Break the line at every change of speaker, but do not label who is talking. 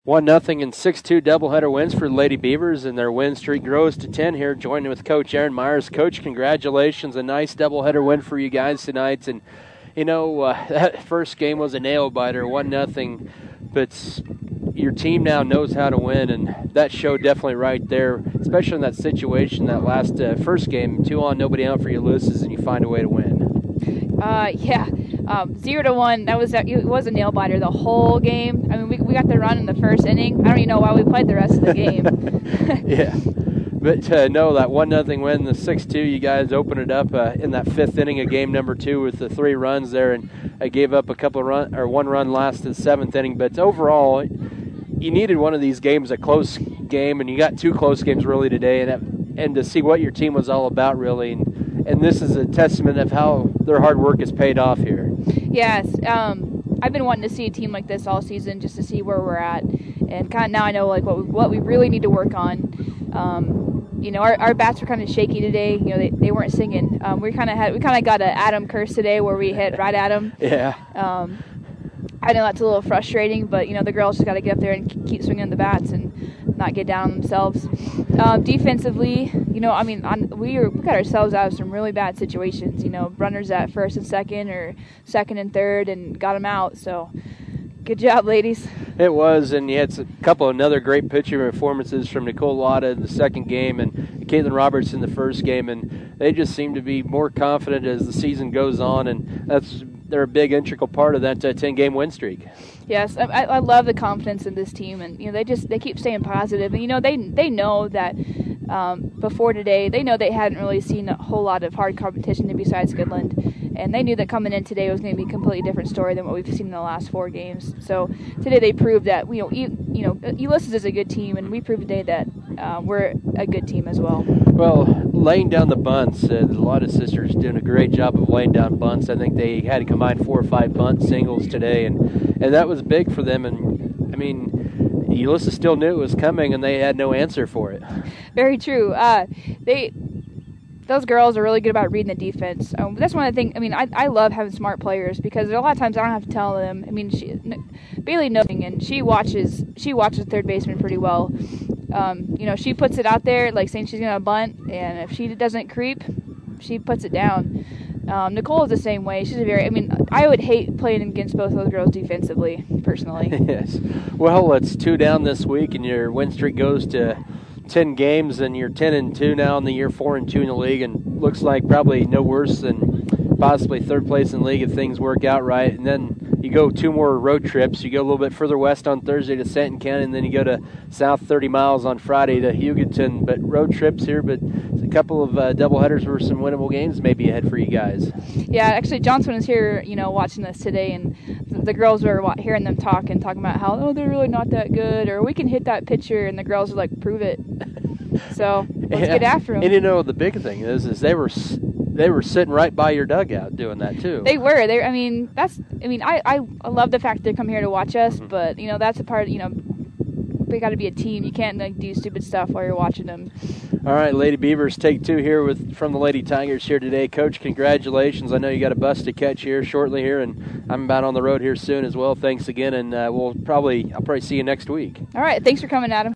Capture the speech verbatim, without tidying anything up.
one nothing and six two doubleheader wins for the Lady Beavers, and their win streak grows to ten here, joining with Coach Aaron Myers. Coach, congratulations. A nice doubleheader win for you guys tonight. And, you know, uh, that first game was a nail-biter, one nothing, but your team now knows how to win, and that showed definitely right there, especially in that situation, that last uh, first game, two on, nobody out for Ulysses, and you find a way to win.
Uh, yeah. Um, zero to one, that was it was a nail biter the whole game. I mean, we we got the run in the first inning. I don't even know why we played the rest of the game.
Yeah, but uh, no, that one nothing win, the six two, you guys opened it up uh, in that fifth inning of game number two with the three runs there, and I gave up a couple of run or one run last in the seventh inning. But overall, you needed one of these games, a close game, and you got two close games really today, and and to see what your team was all about really. And, And this is a testament of how their hard work has paid off here.
Yes. Um, I've been wanting to see a team like this all season just to see where we're at. And kind of now I know like what we, what we really need to work on. Um, you know, our, our bats were kind of shaky today. You know, they, they weren't singing. Um, we kind of had we kind of got an Adam curse today where we hit right at them.
Yeah.
Um, I know that's a little frustrating, but you know the girls just got to get up there and keep swinging the bats and not get down on themselves. Um, defensively, you know, I mean, on, we, were, we got ourselves out of some really bad situations. You know, runners at first and second or second and third and got them out. So, good job, ladies.
It was, and you had a couple of another great pitching performances from Nicole Lotta in the second game and Caitlin Roberts in the first game, and they just seem to be more confident as the season goes on, and that's they're a big integral part of that uh, ten-game win streak.
Yes, I, I love the confidence in this team, and you know they just they keep staying positive, and you know they they know that um, before today they know they hadn't really seen a whole lot of hard competition besides Goodland, and they knew that coming in today was going to be a completely different story than what we've seen in the last four games. So today they proved that you know you, you know Ulysses is a good team, and we proved today that uh, we're a good team as well.
Well, laying down the bunts, uh, a lot of sisters doing a great job of laying down bunts. I think they had to combine four or five bunt singles today, and, and that was big for them. And, I mean, Ulysses still knew it was coming, and they had no answer for it.
Very true. Uh, they Those girls are really good about reading the defense. Um, that's one of the things, I mean, I, I love having smart players because a lot of times I don't have to tell them. I mean, she, Bailey knows, and she watches, she watches third baseman pretty well. Um, you know, she puts it out there, like saying she's going to bunt, and if she doesn't creep, she puts it down. Um, Nicole is the same way. She's a very, I mean, I would hate playing against both those girls defensively, personally.
Yes. Well, it's two down this week, and your win streak goes to ten games, and you're ten and two now in the year, four and two in the league, and looks like probably no worse than possibly third place in the league if things work out right. And then you go two more road trips. You go a little bit further west on Thursday to Stanton County, and then you go to south thirty miles on Friday to Hugoton. But road trips here, but a couple of uh, doubleheaders were some winnable games maybe ahead for you guys.
Yeah, actually Johnson was here, you know, watching this today, and the, the girls were hearing them talk and talking about how, oh, they're really not that good, or we can hit that pitcher, and the girls are like, prove it. So let's
yeah.
get after them.
And you know, the big thing is, is they were they were sitting right by your dugout doing that too.
They were. They. I mean, that's. I mean, I, I, I love the fact they come here to watch us, mm-hmm. but you know, that's a part. You know, we got to be a team. You can't like do stupid stuff while you're watching them.
All right, Lady Beavers, take two here with from the Lady Tigers here today. Coach, congratulations. I know you got a bus to catch here shortly here, and I'm about on the road here soon as well. Thanks again, and uh, we'll probably I'll probably see you next week.
All right, thanks for coming, Adam.